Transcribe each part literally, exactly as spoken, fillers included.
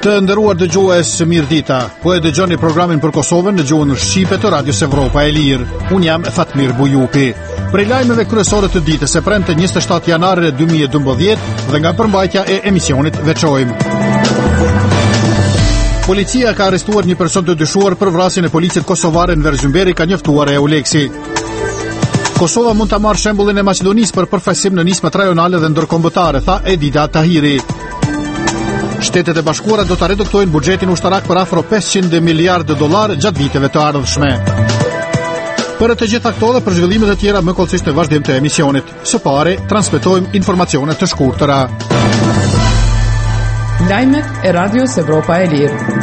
Të nderuar dëgjues, mirëdita. Po e dëgjoni programin për Kosovën në gjuhën shqipe të Radios Evropa e Lirë. Unë jam Fatmir Bujupi. Prej lajmeve kryesore të ditës së premte njëzet e shtatë janar dy mijë e dymbëdhjetë dhe nga përmbajtja e emisionit veçojmë. Policia ka arrestuar një person të dyshuar për vrasjen e policit kosovare në Verzymberi, ka njoftuar EULEX-i. Kosova mund ta marrë shembullin e Maqedonisë për përfaqësim në nismat rajonale dhe ndërkombëtare, tha Edita Tahiri. Shtetet e Bashkuara do ta reduktojnë buxhetin ushtarak për afro pesëqind miliardë dollar gjatë viteve të ardhshme. Për të gjitha këto dhe për zhvillimet e tjera më kollësisht në vazhdim të emisionit. Së pari, transmetojmë informacione të shkurtëra. Lajmet e Radios Evropa e Lirë.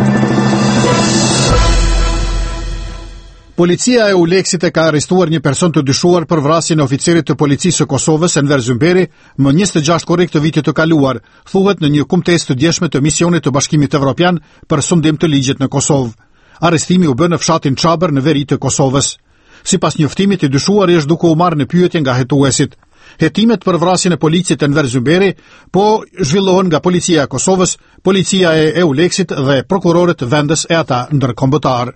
Policia e EULEX-it e ka arrestuar një person të dyshuar për vrasjen e oficerit të policisë së Kosovës në Verzymberi më njëzet e gjashtë korrik të vitit të kaluar, thuhet në një kumtesë të djeshme të misionit të Bashkimit Evropian për sundim të ligjit në Kosovë. Arrestimi u bë në fshatin Çabër në veri të Kosovës. Sipas njoftimit, i dyshuari është duke u marrë në pyetje nga hetuesit. Hetimet për vrasjen e policit në Verzymberi po zhvillohen nga Policia e Kosovës, Policia e EULEX-it dhe prokurorët vendës e ata ndërkombëtar.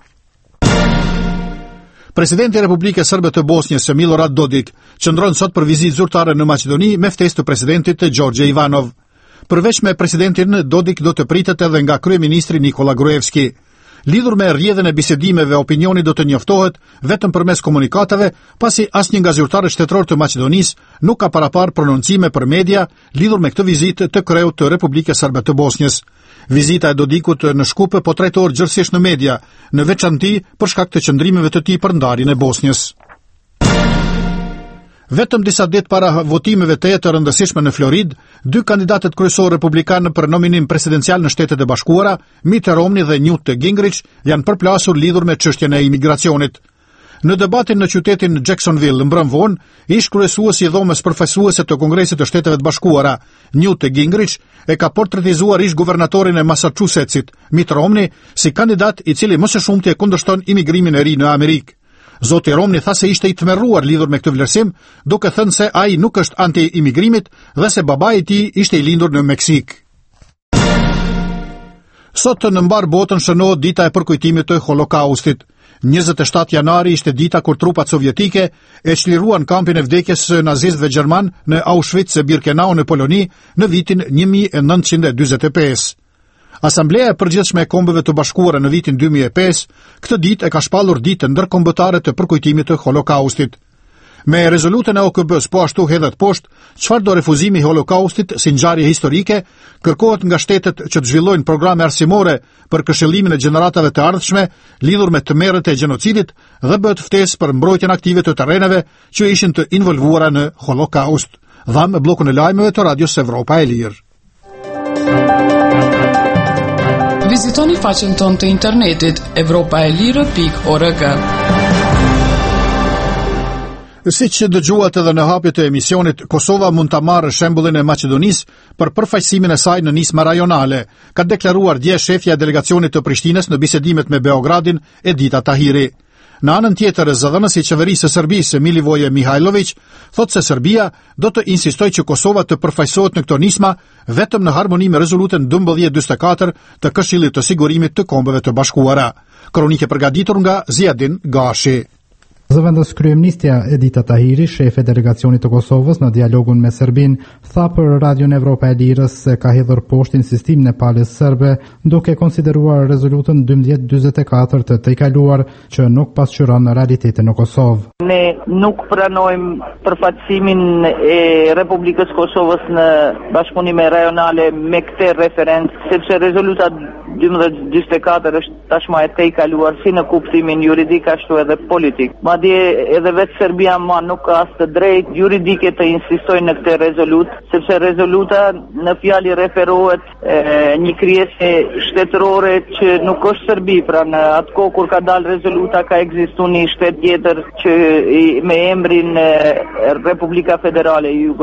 Presidenti i Republikës Sërbe të Bosnjës, Milorad Dodik, qëndron sot për vizitë zyrtare në Maqedoni me ftesë të presidentit Gjorgje Ivanov. Përveç me presidentin, Dodik do të pritet edhe nga kryeministri Nikola Gruevski. Lidhur me rrjedhën e bisedimeve, opinioni do të njoftohet vetëm përmes komunikatave, pasi asnjë nga zyrtarët shtetëror të Maqedonisë nuk ka parapar prononcime për media lidhur me këtë vizitë të kreut të Republikës Sërbe të Bosnjës. Vizita e Dodikut në Shkupe po trajtohet gjithsesi në media, në veçanti për shkak të qëndrimeve të tij për ndarjen e Bosnjës. Vetëm disa ditë para votimeve të të rëndësishme në Florid, dy kandidatët kryesor republikanë për nominim presidencial në Shtetet e Bashkuara, Mitt Romney dhe Newt Gingrich, janë përplasur lidhur me çështjen e imigracionit. Në debatin në qytetin Jacksonville mbrëm vonë, ish kryesuesi i dhomës përfaqësuese të Kongresit të Shteteve të Bashkuara, Newt Gingrich, e ka portretizuar ish guvernatorin e Massachusettsit, Mitt Romney, si kandidat i cili më së shumti e kundërshton imigrimin e ri në Amerikë. Zoti Romney tha se ishte i tmerruar lidhur me këtë vlerësim, duke thënë se ai nuk është anti-imigrimit dhe se babai i tij ishte i lindur në Meksik. Sot në mbar botën shënohet dita e përkujtimit të Holokaustit. njëzet e shtatë janari ishte dita kur trupat sovjetike e çliruan kampin e vdekjes së nazistëve gjerman në Auschwitz-Birkenau në Poloni në vitin një mijë e nëntëqind e dyzet e pesë. Asambleja e Përgjithshme e Kombeve të Bashkuara në vitin dy mijë e pesë këtë ditë e ka shpallur ditën ndërkombëtare të përkujtimit të Holokaustit. Me rezolutën e O K B-s po ashtu hedhet poshtë çfarëdo refuzimi i Holokaustit si ngjarje historike, kërkohet nga shtetet që të zhvillojnë programe arsimore për këshillimin e gjeneratave të ardhshme lidhur me tmerrjet e gjenocidit dhe bëhet ftesë për mbrojtjen aktive të terreneve që ishin të involvuara në Holokaust. Dham bllokun e lajmeve të Radios Evropa e Lirë. Vizitoni faqen tonë të internetit evropaelire pikë org. Si që dëgjuat edhe në hapje të emisionit, Kosova mund ta marrë shembullin e Maqedonisë për përfaqësimin e saj në nisma rajonale, ka deklaruar dje shefja e delegacionit të Prishtinës në bisedimet me Beogradin, Edita Tahiri. Në anën tjetër, zëdhënësi i qeverisë së Serbisë, Milivoje Mihajlović, thotë se Serbia do të insistojë që Kosova të përfaqësohet në këto nisma vetëm në harmoni me rezolutën dymbëdhjetë dyzet e katër të Këshillit të Sigurimit të Kombeve të Bashkuara. Kronikë përgatitur nga Ziadin Gashi. Zëvendës kryeministja Edita Tahiri, shefe delegacionit të Kosovës në dialogun me Serbin, tha për Radion Evropa e Lirës se ka hedhur poshtë insistimin e palës serbe, duke konsideruar rezolutën dymbëdhjetë dyzet e katër të tejkaluar që nuk pasqyron realitetin në Kosovë. Ne nuk pranojmë përfaqësimin e Republikës Kosovës në bashkëpunime rajonale me këtë referencë, sepse rezoluta dymbëdhjetë dyzet e katër është tashmë e tejkaluar si në kuptimin juridik ashtu edhe politik. Madje edhe vetë Serbia ma nuk ka as të drejtë juridike të insistojë në këtë rezolut, sepse rezoluta në fjalë referohet e, një krijesë shtetërore që nuk është Serbi, pra në atë kohë kur ka dalë rezoluta ka ekzistuar një shtet tjetër që me emrin e, Republika Federale e Jugosllavisë.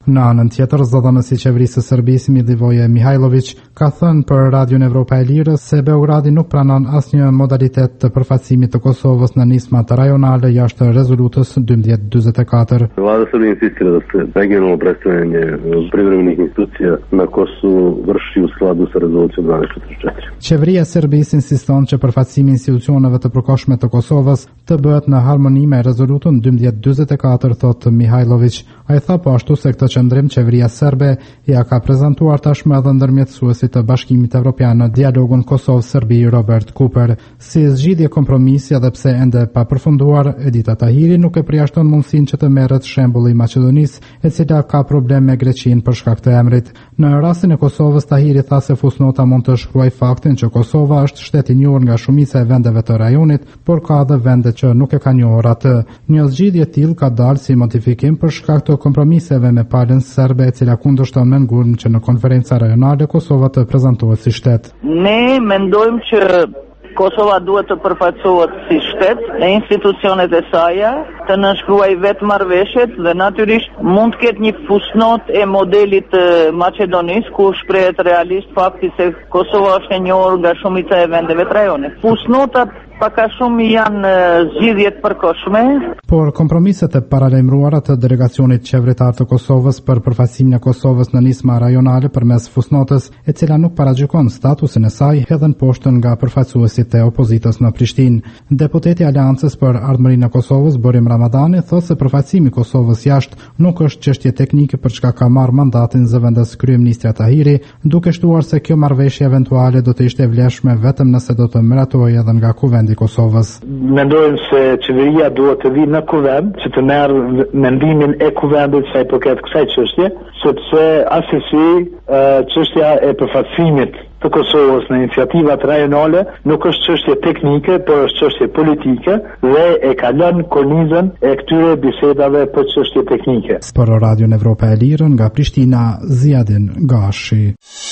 Në anën tjetër, zëdhënësi i qeverisë së Serbisë Milivoje Mihajlović ka thënë për Radion Evropa e Lirës se Beogradi nuk pranon asnjë modalitet të përfaqësimit të Kosovës në nismat rajonale jashtë rezolutës dymbëdhjetë dymbëdhjetë e katër. Vlada Srbije insistira da se regionalno predstavljanje privremenih institucija na Kosovu vrši u skladu sa rezolucijom dvanaest četrdeset četiri. Qeveria e Serbisë insiston që përfaqësimi i institucioneve të përkohshme të Kosovës të bëhet në harmoni me rezolutën dymbëdhjetë dymbëdhjetë e katër, thotë Mihajlović. Ai tha po ashtu se këtë qëndrim qeveria serbe ja ka prezantuar tashmë edhe ndërmjetësuesit të Bashkimit Evropian në dialogun Kosovë-Serbi Robert Cooper. Si zgjidhje kompromisi edhe pse ende pa përfunduar, Edita Tahiri nuk e përjashton mundësinë që të merret shembulli i Maqedonisë, e cila ka problem me Greqinë për shkak të emrit. Në rastin e Kosovës, Tahiri tha se fusnota mund të shkruaj faktin që Kosova është shtet i njohur nga shumica e vendeve të rajonit, por ka edhe vende që nuk e kanë njohur atë. Një zgjidhje e tillë ka dalë si modifikim për shkak të kompromiseve me palën serbe, e cila kundërshton me ngurm që në konferenca rajonale Kosova të prezantohet si shtet. Ne mendojmë që Kosova duhet të përfaqësohet si shtet në institucionet e saj, të nënshkruajë vetë marrëveshjet dhe natyrisht mund të ketë një fusnot e modelit të Maqedonisë ku shprehet realisht fakti se Kosova është e njohur nga shumica e vendeve të rajonit. Fusnotat paka shumë janë zgjidhjet përkohshme. Por kompromiset e paralajmëruara të delegacionit qeveritar të Kosovës për përfaqësimin e Kosovës në nisma rajonale përmes fusnotës, e cila nuk paragjykon statusin e saj, hedhën poshtën nga përfaqësuesit e opozitës në Prishtinë. Deputeti i Aleancës për Ardhmërinë e Kosovës, Borim Ramadani, thotë se përfaqësimi i Kosovës jashtë nuk është çështje teknike për çka ka marrë mandatin zëvendës kryeministri Tahiri, duke shtuar se kjo marrëveshje eventuale do të ishte e vlefshme vetëm nëse do të miratojë edhe nga kuvendi i Kosovës. Mendojmë se qeveria duhet të vi në kuvend që të merë mendimin e kuvendit sa i përket kësaj çështje, sepse asesi çështja e përfaqësimit të Kosovës në iniciativat rajonale nuk është çështje teknike, por është çështje politike dhe e ka lënë kornizën e këtyre bisedave për çështje teknike. Për Radion Evropa e Lirë nga Prishtina, Ziadin Gashi.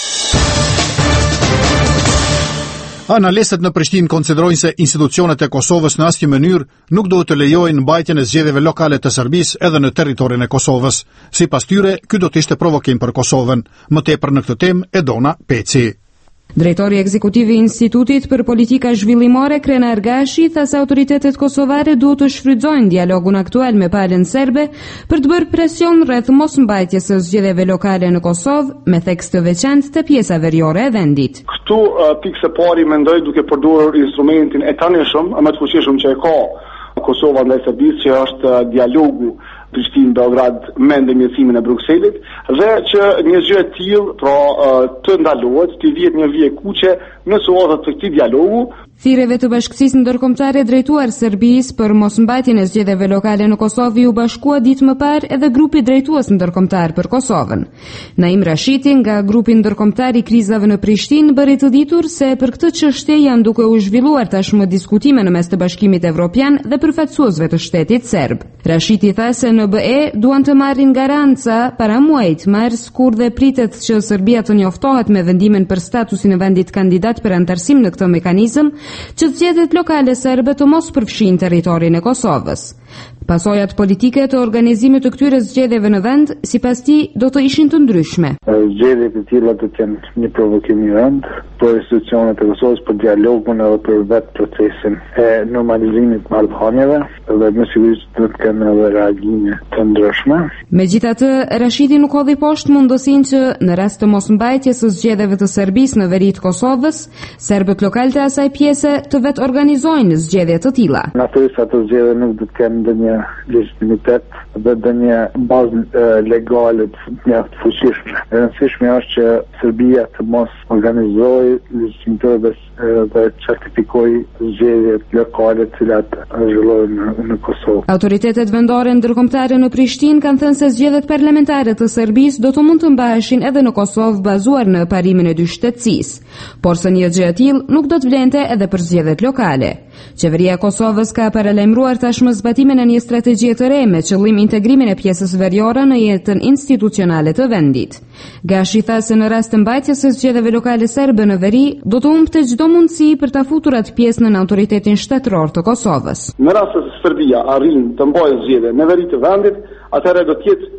Analistët në Prishtinë konsiderojnë se institucionet e Kosovës në asnjë mënyrë nuk duhet të lejojnë mbajtjen e zgjedhjeve lokale të Serbisë edhe në territorin e Kosovës. Sipas tyre, ky do të ishte provokim për Kosovën. Më tepër në këtë temë Edona Peci. Drejtori ekzekutiv i Institutit për Politika Zhvillimore Krenar Gashi tha se autoritetet kosovare duhet të shfrytëzojnë dialogun aktual me palën serbe për të bërë presion rreth mosmbajtjes së zgjedhjeve lokale në Kosovë me theks të veçantë të pjesave veriore e vendit. Këtu uh, pikë së pari mendoj duke përdorur instrumentin e tanishëm, më të fuqishëm që e ka Kosova ndaj Serbisë, që është uh, dialogu Prishtinë-Beograd me ndërmjetësimin e Brukselit, dhe që një gjë e tillë pra të ndalohet, të vihet një vije kuqe në sohat të këtij dialogu. Thirrjeve të bashkësisë ndërkombëtare drejtuar Serbisë për mosmbajtjen e zgjedhjeve lokale në Kosovë u bashkua ditë më parë edhe grupi drejtues ndërkombëtar për Kosovën. Naim Rashiti nga grupi ndërkombëtar i krizave në Prishtinë bëri të ditur se për këtë çështje janë duke u zhvilluar tashmë diskutime në mes të Bashkimit Evropian dhe përfaqësuesve të shtetit serb. Rashiti tha se në be e duan të marrin garanca para muajit mars, kur dhe pritet që Serbia të njoftohet me vendimin për statusin e vendit kandidat për antarësim në këtë mekanizëm, që zgjedhjet lokale serbe të mos përfshin territorin e Kosovës. Pasojat politike të organizimit të këtyre zgjedhjeve në vend, sipas tij, do të ishin të ndryshme. Zgjedhjet e tilla do të jenë një provokim i rënd për institucionet e Kosovës, për dialogun edhe për vetë procesin e normalizimit të marrëdhënieve, dhe më sigurisht do të kenë edhe reagime të ndryshme. Megjithatë, Rashidi nuk hodhi poshtë mundësinë që në rast të mosmbajtjes së zgjedhjeve të Serbisë në veri të Kosovës, serbët lokal të asaj pjese të vetë organizojnë zgjedhje të tilla. Natyrisht ato zgjedhje nuk do të kenë ndonjë legitimitet dhe ndonjë bazë legale të mjaft fuqishme. E rëndësishme është që Serbia të mos organizojë legitimitet dhe certifikojë zgjedhjet lokale të cilat zhvillohen në Kosovë. Autoritetet vendore ndërkombëtare në Prishtinë kanë thënë se zgjedhjet parlamentare të Serbisë do të mund të mbaheshin edhe në Kosovë bazuar në parimin e dy shtetësisë, por se një gjë e tillë nuk do të vlente edhe për zgjedhjet lokale. Qeveria e Kosovës ka paralajmëruar tashmë zbatimin e një strategjie të re me qëllim integrimin e pjesës veriore në jetën institucionale të vendit. Gashi tha se në rast të mbajtjes së zgjedhjeve lokale serbe në veri, do të humbte çdo mundësi për ta futur atë pjesë në autoritetin shtetëror të Kosovës. Në rast se Serbia arrin të mbajë zgjedhje në veri të vendit, atëherë do të jetë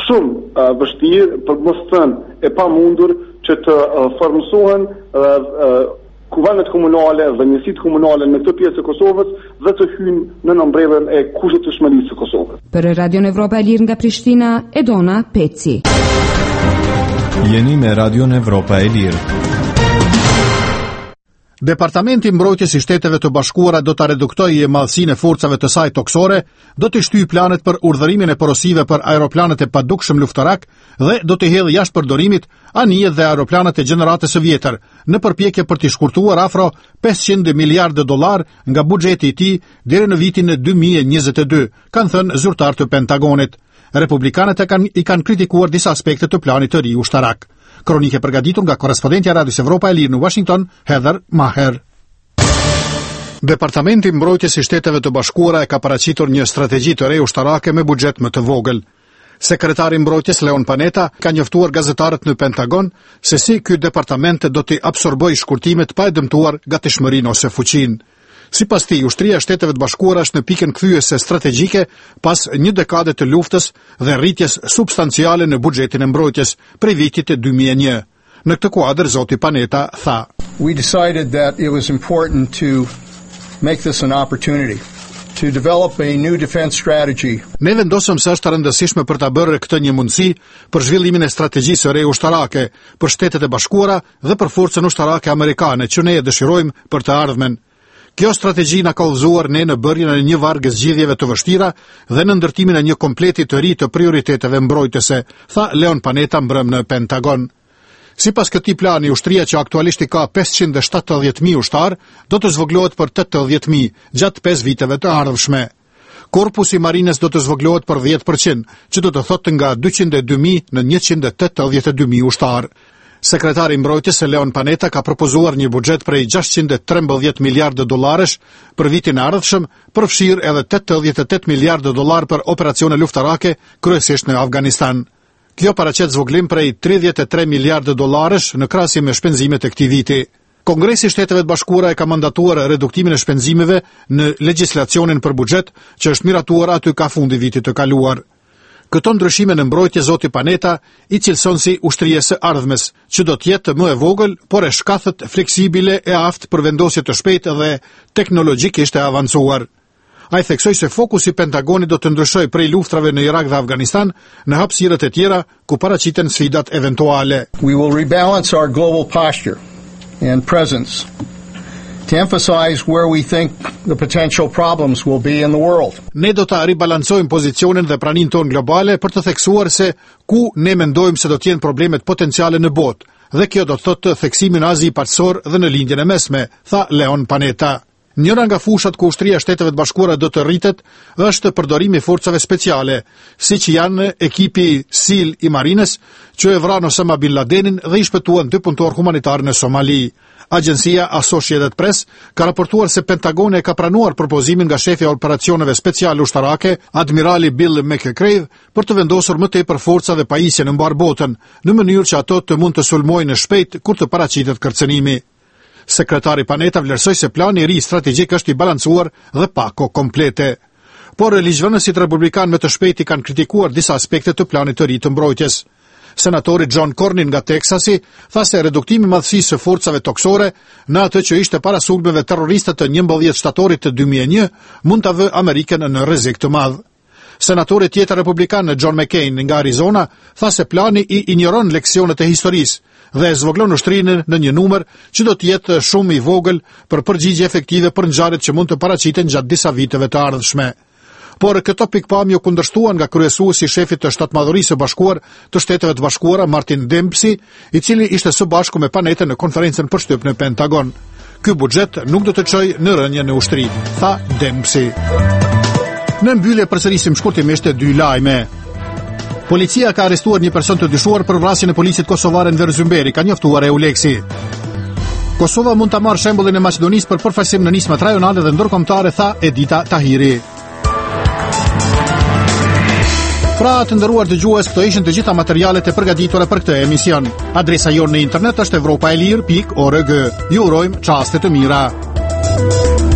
shumë uh, vështirë, për mos thënë e pamundur që të uh, formësohen uh, uh, kuvendet komunale dhe njësitë komunale në këtë pjesë e Kosovës dhe të hyjnë në nëmbrellën e kushtëshmërisë së Kosovës. Për Radion Evropa e Lirë nga Prishtina, Edona Peci. Jeni me Radion Evropa e Lirë. Departamenti i Mbrojtjes i Shteteve të Bashkuara do ta reduktojë madhësinë e forcave të saj toksore, do të shtyjë planet për urdhërimin e porosive për aeroplanet e padukshëm luftarak dhe do të hedhë jashtë përdorimit anijet dhe aeroplanet e gjeneratës së vjetër, në përpjekje për të shkurtuar afro pesëqind miliardë dollar nga buxheti i tij deri në vitin dy mijë e njëzet e dy, kanë thënë zyrtar të Pentagonit. Republikanët e kanë, i kanë kritikuar disa aspekte të planit të ri ushtarak. Kronike përgatitur nga korrespondentja e Radios Evropa e Lirë në Washington, Heather Maher. Departamenti i Mbrojtjes i Shteteve të Bashkuara e ka paraqitur një strategji të re ushtarake me buxhet më të vogël. Sekretari i Mbrojtjes Leon Panetta ka njoftuar gazetarët në Pentagon se si ky departament do të absorbojë shkurtimet pa e dëmtuar gatishmërinë ose fuqinë. Sipas tij, ushtria e Shteteve të Bashkuara është në pikën kthyese strategjike pas një dekade të luftës dhe rritjes substanciale në buxhetin e mbrojtjes prej vitit dy mijë e një. Në këtë kuadër zoti Panetta tha: We decided that it was important to make this an opportunity to develop a new defense strategy. Ne vendosëm se është rëndësishme për ta bërë këtë një mundësi për zhvillimin e strategjisë së re ushtarake për Shtetet e Bashkuara dhe për forcën ushtarake amerikane që ne e dëshirojmë për të ardhmen. Kjo strategji na ka udhëzuar ne në bërjen e një varg zgjidhjeve të vështira dhe në ndërtimin e një kompleti të ri të prioriteteve mbrojtëse, tha Leon Panetta mbrëm në Pentagon. Sipas këtij plani, ushtria që aktualisht i ka pesëqind e shtatëdhjetë mijë ushtar, do të zvoglohet për tetëdhjetë mijë gjatë pesë viteve të ardhshme. Korpusi i Marines do të zvoglohet për dhjetë përqind, që do të thotë nga dyqind e dy mijë në njëqind e tetëdhjetë e dy mijë ushtar. Sekretari i Mbrojtjes Leon Panetta ka propozuar një buxhet prej gjashtëqind e trembëdhjetë miliardë dollarësh për vitin e ardhshëm, përfshirë edhe tetëdhjetë e tetë miliardë dollar për operacione luftarake, kryesisht në Afganistan. Kjo paraqet zvoglim prej tridhjetë e tre miliardë dollarësh në krahasim me shpenzimet e këtij viti. Kongresi i Shteteve të Bashkuara e ka mandatuar reduktimin e shpenzimeve në legjislacionin për buxhet, që është miratuar aty ka fundi vitit të kaluar. Këto ndryshime në mbrojtje zoti Panetta i cilëson si ushtrie së ardhmes, që do të jetë më e vogël, por e shkathët, fleksibile e aftë për vendosje të shpejtë dhe teknologjikisht e avancuar. Ai theksoi se fokusi i Pentagonit do të ndryshojë prej luftrave në Irak dhe Afganistan në hapësirët e tjera ku paraqiten sfidat eventuale. We will rebalance our global posture and presence to emphasize where we think the potential problems will be in the world. Ne do ta ribalancojmë pozicionin dhe praninë tonë globale për të theksuar se ku ne mendojmë se do të jenë problemet potenciale në botë, dhe kjo do të thotë theksimin në Azi Partësor dhe në lindjen e mesme, tha Leon Panetta. Njëra nga fushat ku ushtria e Shteteve të Bashkuara do të rritet është përdorimi i forcave speciale, siç janë ekipi SEAL i Marines, që e vran Osama Bin Ladenin dhe i shpëtuan dy punëtor humanitar në Somali. Agjencia Associated Press ka raportuar se Pentagoni e ka pranuar propozimin nga shefi i operacioneve speciale ushtarake, admirali Bill McCrae, për të vendosur më tepër forca dhe pajisje në mbar botën, në mënyrë që ato të mund të sulmojnë shpejt kur të paraqitet kërcënimi. Sekretari Panetta vlerësoi se plani i ri strategjik është i balancuar dhe pako komplete. Por ligjvënësit republikan me të shpejti kanë kritikuar disa aspekte të planit të ri të mbrojtjes. Senatori John Cornyn nga Texasi tha se reduktimi i madhësisë së forcave toksore në atë që ishte para sulmeve terroriste të njëmbëdhjetë shtatorit të dy mijë e një mund ta vë Amerikën në rrezik të madh. Senatori tjetër republikan John McCain nga Arizona tha se plani i injoron leksionet e historisë dhe zvogëlon ushtrinë në një numër që do të jetë shumë i vogël për përgjigje efektive për ngjarjet që mund të paraqiten gjatë disa viteve të ardhshme. Por këto pikpamje u kundërshtuan nga kryesuesi i shefit të Shtatmadhërisë së Bashkuar të Shteteve të Bashkuara Martin Dempsey, i cili ishte së bashku me Panetta në konferencën për shtyp në Pentagon. Ky buxhet nuk do të çojë në rënje në ushtri, tha Dempsey. Në mbyllje përsërisim shkurtimisht dy lajme. Policia ka arrestuar një person të dyshuar për vrasjen e polisit kosovare në Verzymberi, ka njoftuar Euleksi. Kosova mund ta marrë shembullin e Maqedonisë për përfaqësim në nismat rajonale dhe ndërkombëtare, tha Edita Tahiri. Pra të nderuar dëgjues, këto ishin të gjitha materialet e përgatitura për këtë emision. Adresa jonë në internet është evropaelir pikë org. Ju urojmë çaste të mira.